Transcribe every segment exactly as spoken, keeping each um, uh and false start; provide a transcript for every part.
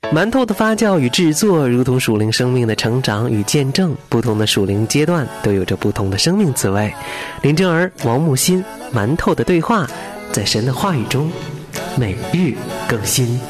馒头的发酵与制作如同属灵生命的成长与见证，不同的属灵阶段都有着不同的生命滋味。林真儿、王木心，馒头的对话，在神的话语中每日更新。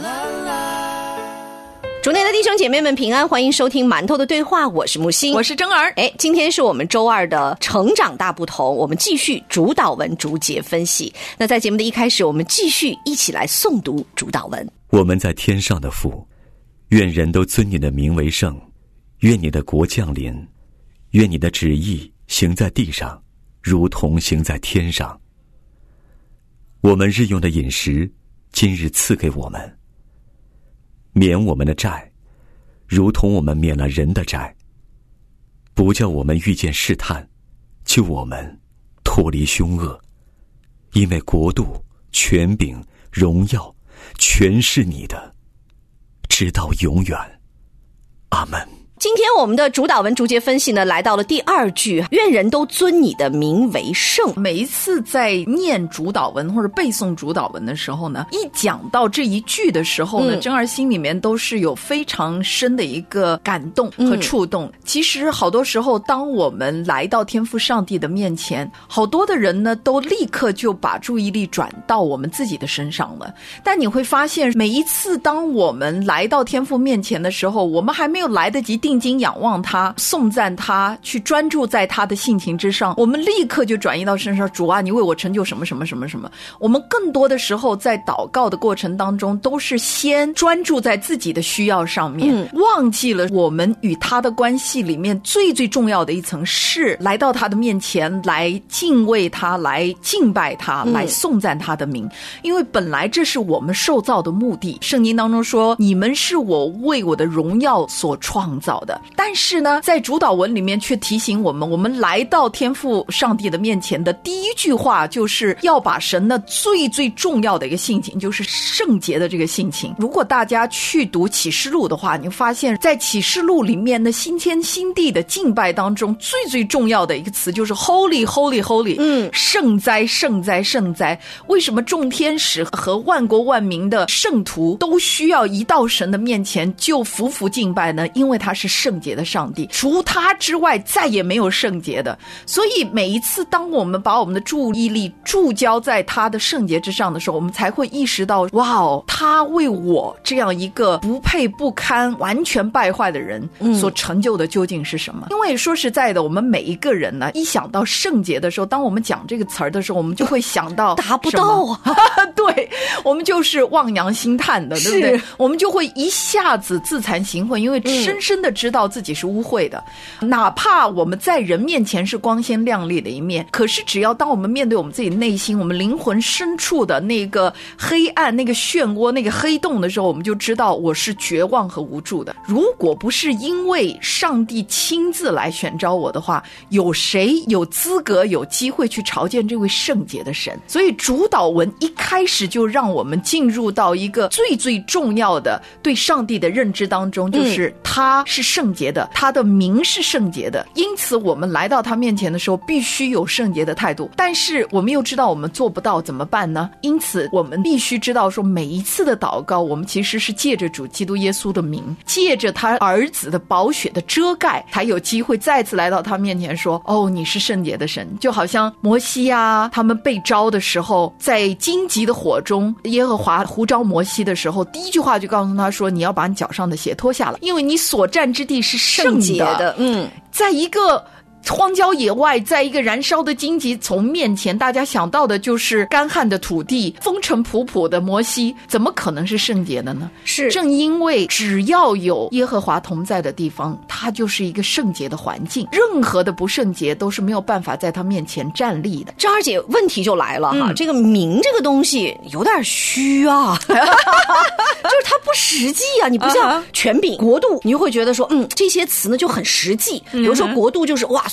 主内的弟兄姐妹们平安，欢迎收听馒头的对话，我是木心， 我是真儿。 哎，今天是我们周二的成长大不同，我们继续主导文逐节分析。那在节目的一开始，我们继续一起来诵读主导文。 我们在天上的父，愿人都尊你的名为圣，愿你的国降临，愿你的旨意行在地上，如同行在天上。我们日用的饮食，今日赐给我们，免我们的债，如同我们免了人的债，不叫我们遇见试探，救我们脱离凶恶。因为国度、权柄、荣耀，全是你的，直到永远。阿们。 今天我们的主导文逐节分析呢，来到了第二句，愿人都尊你的名为圣。 每一次在念主导文或者背诵主导文的时候呢，一讲到这一句的时候呢，嗯、真儿心里面都是有非常深的一个感动和触动。嗯、其实好多时候，当我们来到天父上帝的面前，好多的人呢，都立刻就把注意力转到我们自己的身上了。但你会发现，每一次当我们来到天父面前的时候，我们还没有来得及定睛仰望他，颂赞他，去专注在他的性情之上，我们立刻就转移到身上，主啊，你为我成就什么什么什么什么。我们更多的时候在祷告的过程当中，都是先专注在自己的需要上面，嗯、忘记了我们与他的关系里面最最重要的一层是来到他的面前，来敬畏他，来敬拜他，嗯、来颂赞他的名。因为本来这是我们受造的目的，圣经当中说，你们是我为我的荣耀所创造的。但是呢，在主导文里面却提醒我们，我们来到天父上帝的面前的第一句话，就是要把神的最最重要的一个性情，就是圣洁的这个性情。如果大家去读启示录的话，你发现在启示录里面的新天新地的敬拜当中，最最重要的一个词就是 Holy Holy Holy， 嗯，圣哉圣哉圣哉。为什么众天使和万国万民的圣徒都需要一到神的面前就匍匐敬拜呢？因为他是圣洁的上帝，除他之外再也没有圣洁的。所以每一次当我们把我们的注意力注焦在他的圣洁之上的时候，我们才会意识到，哇哦，他为我这样一个不配不堪完全败坏的人所成就的究竟是什么。嗯、因为说实在的，我们每一个人呢，一想到圣洁的时候，当我们讲这个词儿的时候，我们就会想到达不到啊对，我们就是望洋兴叹的，对不对？我们就会一下子自惭形秽，因为深深的知道自己是污秽的。嗯、哪怕我们在人面前是光鲜亮丽的一面，可是只要当我们面对我们自己内心，我们灵魂深处的那个黑暗、那个漩涡、那个黑洞的时候，我们就知道我是绝望和无助的。如果不是因为上帝亲自来选召我的话，有谁有资格有机会去朝见这位圣洁的神？所以主导文一开始就让我们进入到一个最最重要的对上帝的认知当中，就是他是圣洁的，他的名是圣洁的，因此我们来到他面前的时候必须有圣洁的态度。但是我们又知道我们做不到，怎么办呢？因此我们必须知道说，每一次的祷告，我们其实是借着主基督耶稣的名，借着他儿子的宝血的遮盖，才有机会再次来到他面前说，哦，你是圣洁的神。就好像摩西啊，他们被召的时候，在荆棘的火中，耶和华呼召摩西的时候，第一句话就告诉他说，你要把你脚上的鞋脱下来，因为你所站之地是圣洁的。嗯，在一个荒郊野外，在一个燃烧的荆棘丛面前，大家想到的就是干旱的土地，风尘仆仆的摩西，怎么可能是圣洁的呢？是正因为只要有耶和华同在的地方，它就是一个圣洁的环境，任何的不圣洁都是没有办法在他面前站立的。 张二姐，问题就来了哈，嗯、这个名这个东西有点虚啊，就是它不实际啊。你不像权柄、国度，你就会觉得说，嗯，这些词呢就很实际。比如说国度就是哇。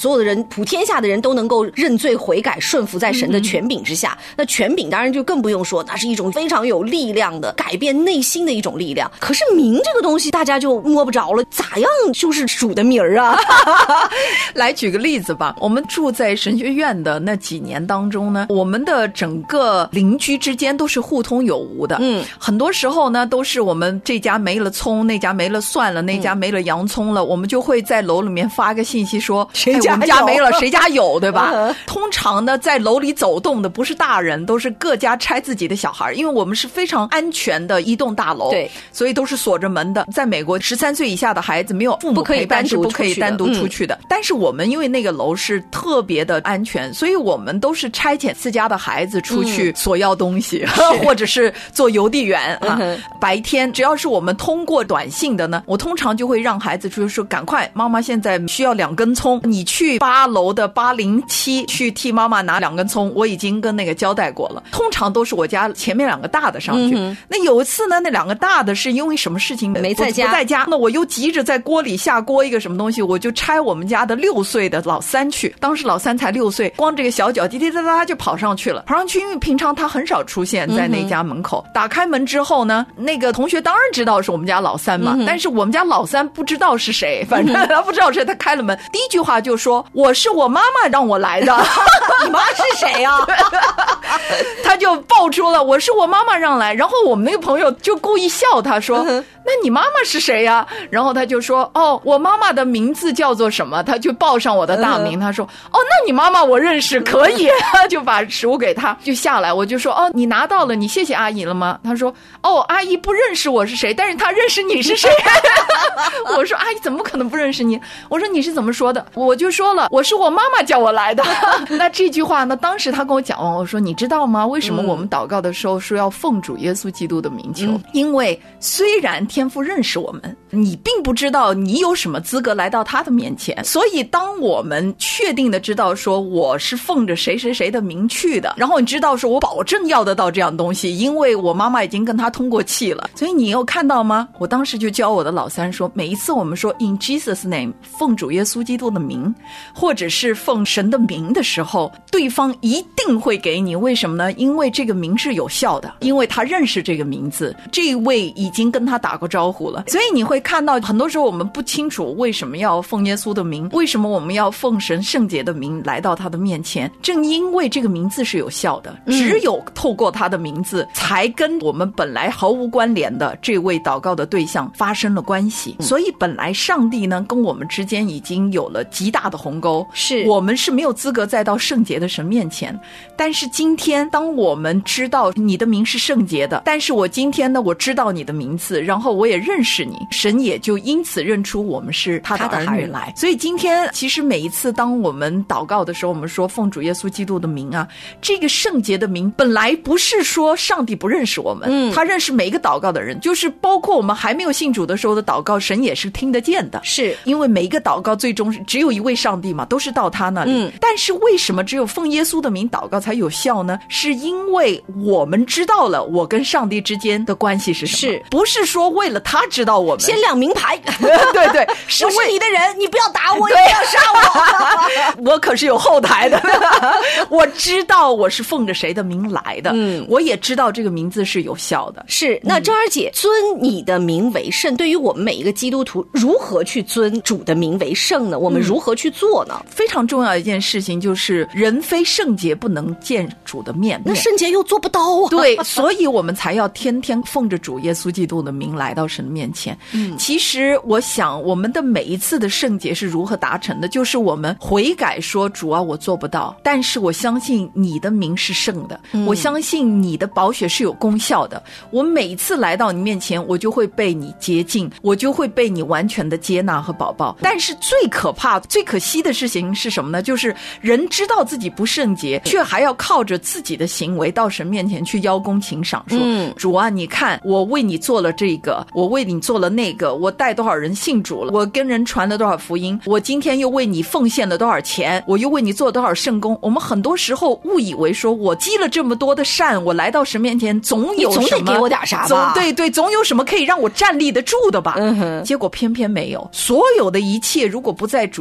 所有的人普天下的人都能够认罪悔改，顺服在神的权柄之下。嗯、那权柄当然就更不用说，那是一种非常有力量的改变内心的一种力量。可是名这个东西大家就摸不着了，咋样就是主的名儿啊？ 来举个例子吧，我们住在神学院的那几年当中呢，我们的整个邻居之间都是互通有无的。嗯，很多时候呢，都是我们这家没了葱，那家没了蒜了，那家没了洋葱了，嗯、我们就会在楼里面发个信息说， 谁家有、哎、 我们家没了，谁家有，对吧？嗯、通常呢，在楼里走动的不是大人，都是各家拆自己的小孩，因为我们是非常安全的一栋大楼， 对， 所以都是锁着门的。在美国，十三岁以下的孩子没有父母陪伴是不可以单独出去的。嗯、但是我们因为那个楼是特别的安全，所以我们都是差遣自家的孩子出去索要东西，嗯、或者是做邮递员啊。嗯、白天只要是我们通过短信的呢，我通常就会让孩子出去说：“赶快，妈妈现在需要两根葱，你去八楼的八零七去替妈妈拿两根葱。”我已经跟那个交代过了。通常都是我家前面两个大的上去。嗯、那有一次呢，那两个大的是因为什么事情没在家， 不在家，那我又急着在锅里下锅一个什么东西，我就差我们家的六岁的老三去。当时老三才六岁，光这个小脚滴滴答答就跑上去了。跑上去，因为平常他很少出现在那家门口。嗯、打开门之后呢，那个同学当然知道是我们家老三嘛，嗯、但是我们家老三不知道是谁，反正他不知道谁，他开了门，第一句话就说：“我是我妈妈让我来的。” 你妈是谁啊？ 他就爆出了我是我妈妈让来，然后我们那个朋友就故意笑他说：“嗯、那你妈妈是谁呀？”然后他就说：“哦，我妈妈的名字叫做什么？”他就报上我的大名。嗯、他说：“哦，那你妈妈我认识，可以。”就把食物给他，就下来。我就说：“哦，你拿到了，你谢谢阿姨了吗？”他说：“哦，阿姨不认识我是谁，但是她认识你是谁。”我说：“阿姨怎么可能不认识你？”我说：“你是怎么说的？”我就说了：“我是我妈妈叫我来的。”那这句话呢，当时他跟我讲完，我说：“你知道吗？为什么我们祷告的时候说要奉主耶稣基督的名求？嗯、因为虽然天父认识我们，你并不知道你有什么资格来到他的面前。所以当我们确定的知道说我是奉着谁谁谁的名去的，然后你知道说我保证要得到这样东西，因为我妈妈已经跟他通过气了。所以你有看到吗？我当时就教我的老三说，每一次我们说 in Jesus name 奉主耶稣基督的名，或者是奉神的名的时候，对方一定会给你。为什么呢？因为这个名是有效的，因为他认识这个名字，这一位已经跟他打过招呼了。所以你会看到很多时候我们不清楚为什么要奉耶稣的名，为什么我们要奉神圣洁的名来到他的面前，正因为这个名字是有效的，只有透过他的名字才跟我们本来毫无关联的这位祷告的对象发生了关系。所以本来上帝呢跟我们之间已经有了极大的鸿沟，是我们是没有资格再到圣洁的神面前。但是今天当我们知道你的名是圣洁的，但是我今天呢我知道你的名字，然后我也认识你，神也就因此认出我们是他的儿女来。所以今天其实每一次当我们祷告的时候，我们说奉主耶稣基督的名啊，这个圣洁的名本来不是说上帝不认识我们，嗯，他认识每一个祷告的人，就是包括我们还没有信主的时候的祷告，神也是听得见的，是因为每一个祷告最终只有一位上帝嘛，都是到他那里。嗯，但是为什么只有奉耶稣的名祷告才有效呢？是因为我们知道了我跟上帝之间的关系是什么，是不是说为了他知道我们先亮名牌？ 对对，是我是你的人，你不要打我，你不要杀我。我可是有后台的，我知道我是奉着谁的名来的，嗯，我也知道这个名字是有效的。 是，那周儿姐，尊你的名为圣，对于我们每一个基督徒，如何去尊主的名为圣呢？我们如何去做呢？ 嗯、非常重要的一件事情就是人非圣洁不能见主的面， 那圣洁又做不到啊。 对，所以我们才要天天奉着主耶稣基督的名来到神面前。嗯，其实我想我们的每一次的圣洁是如何达成的，就是我们悔改说，主啊，我做不到，但是我相信你的名是圣的，嗯、我相信你的宝血是有功效的，我每一次来到你面前，我就会被你洁净，我就会被你完全的接纳和保抱。但是最可怕最可惜的事情是什么呢？就是人知道自己不圣洁，却还要靠着自己的行为到神面前去邀功请赏，说、嗯、主啊，你看我为你做了这个，我为你做了那个，我带多少人信主了，我跟人传了多少福音，我今天又为你奉献了多少钱，我又为你做了多少圣功。我们很多时候误以为说我积了这么多的善，我来到神面前总有什么， 你总得给我点啥吧， 对对，总有什么可以让我站立得住的吧。嗯哼，结果偏偏没有。所有的一切如果不在主基督耶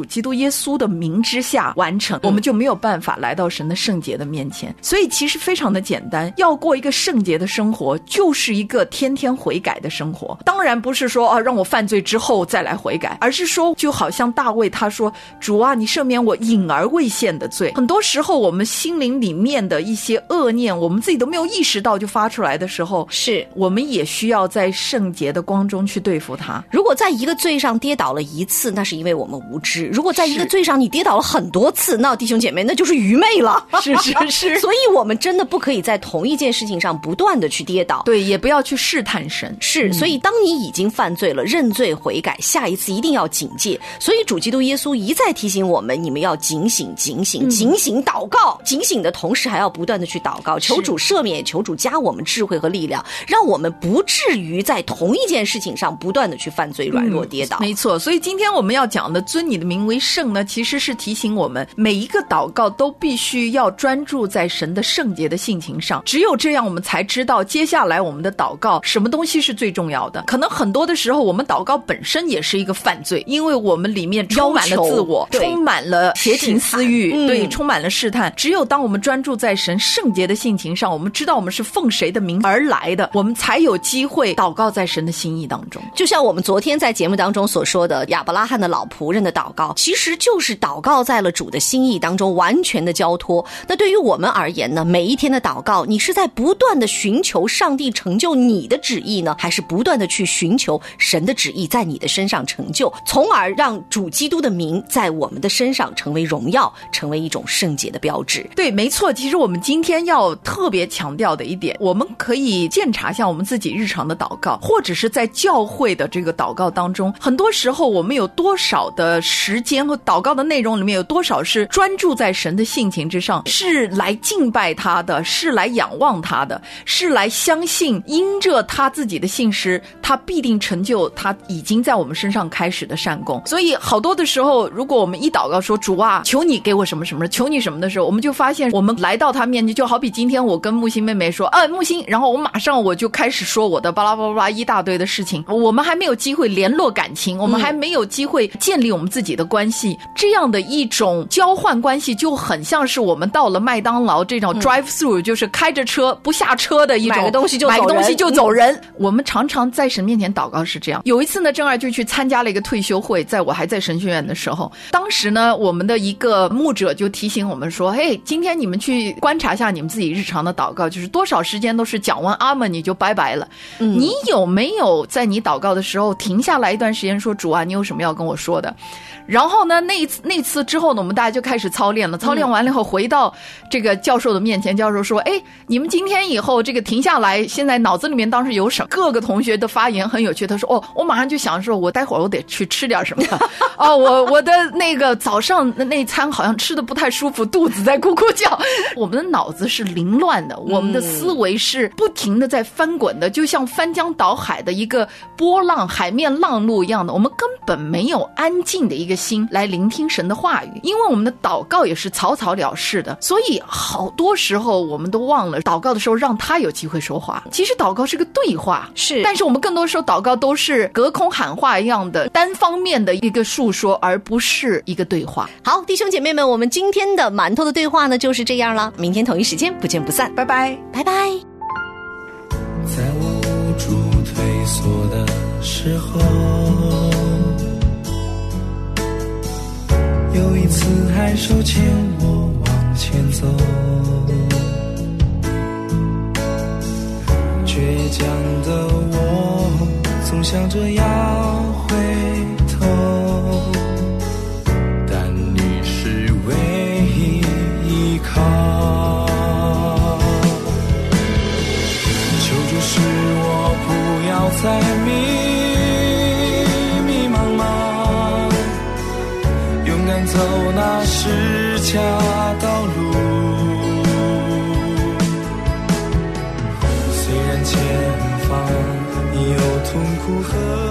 稣的名之下完成，我们就没有办法来到神的圣洁的面前。所以其实非常的简单，要过一个圣洁的生活，就是一个天天悔改的生活。当然不是说啊让我犯罪之后再来悔改，而是说就好像大卫他说，主啊，你赦免我隐而未现的罪。很多时候我们心灵里面的一些恶念，我们自己都没有意识到就发出来的时候， 是我们也需要在圣洁的光中去对付它。 如果在一个罪上跌倒了一次，那是因为我们无知；如果在一个罪上你跌倒了很多次，那弟兄姐妹那就是愚昧了。 是是是所以我们真的不可以在同一件事情上不断的去跌倒， 对，也不要去试探神。 是、嗯、所以当你已经犯罪了，认罪悔改，下一次一定要警戒。所以主基督耶稣一再提醒我们，你们要警醒警醒、嗯、警醒祷告，警醒的同时还要不断的去祷告，求主赦免，求主加我们智慧和力量，让我们不至于在同一件事情上不断的去犯罪软弱跌倒、 嗯、没错。所以今天我们要讲的尊你的名为圣呢，其实是提醒我们每一个祷告都必须要专注在神的圣洁的性情上，只有这样我们才知道接下来我们的祷告什么东西是最重要的。可能很多的时候我们祷告本身也是一个犯罪，因为我们里面充满了自我，充满了邪情私欲、嗯、对，充满了试探。只有当我们专注在神圣洁的性情上，我们知道我们是奉谁的名而来的，我们才有机会祷告在神的心意当中。 就像我们昨天在节目当中所说的，亚伯拉罕的老仆人的祷告其实就是祷告在了主的心意当中，完全的交托。那对于我们而言呢，每一天的祷告，你是在不断的寻求上帝成就你的旨意呢，还是不断的去寻求神的旨意在你的身上成就，从而让主基督的名在我们的身上成为荣耀，成为一种圣洁的标志。 对，没错。其实我们今天要特别强调的一点，我们可以检查一下我们自己日常的祷告，或者是在教会的这个祷告当中，很多时候我们有多少的时间和祷告的内容里面有多少是专注在神的性情之上，是来敬拜他的，是来仰望他的，是来相信因着他自己的信实，他必定成就他已经在我们身上开始的善功。所以好多的时候，如果我们一祷告说主啊求你给我什么什么，求你什么的时候，我们就发现我们来到他面前，就好比今天我跟木星妹妹说啊木星，然后我马上我就开始说我的巴拉巴拉巴拉一大堆的事情，我们还没有机会联络感情，我们还没有机会建立我们自己的关系、嗯、这样的一种交换关系就很像是我们到了麦当劳这种 drive through、嗯、就是开着车不下车的一种， 买个东西就走人， 买个东西就走人、嗯、我们常常在神面前祷告是这样。有一次呢，正儿就去参加了一个退休会，在我还在神学院的时候，当时呢我们的一个牧者就提醒我们说，嘿，今天你们去观察一下你们自己日常的祷告，就是多少时间都是讲完阿们你就拜拜了、嗯、你有没有在你祷告的时候停下来一段时间说，主啊你有什么要跟我说的？然后呢那一次那次之后呢，我们大家就开始操练了，操练完了以后回到这个教授的面前，教授说，哎，你们今天以后这个停下来，现在脑子里面当时有什么？各个同学的发言很有趣，他说，哦，我马上就想说我待会儿我得去吃点什么哦，我我的那个早上的那餐好像吃的不太舒服，肚子在咕咕叫。我们的脑子是凌乱的，我们的思维是不停的在翻滚的，就像翻江倒海的一个波浪，海面浪路一样的，我们根本没有安静的一个心来聆听神的话语，因为我们的祷告也是草草了事的，所以好多时候我们都忘了祷告的时候让他有机会说话。其实祷告是个对话， 是， 但是我们更多时候祷告都是隔空喊话一样的单方面的一个述说，而不是一个对话。 好，弟兄姐妹们，我们今天的馒头的对话呢就是这样了，明天同一时间不见不散， 拜拜拜拜。 在我无助退缩的时候，有一次还手牵我往前走，倔强的我总想着要回头，但你是唯一依靠，求主使我不要再迷迷茫茫，勇敢走那十架道路，虽然前方有痛苦和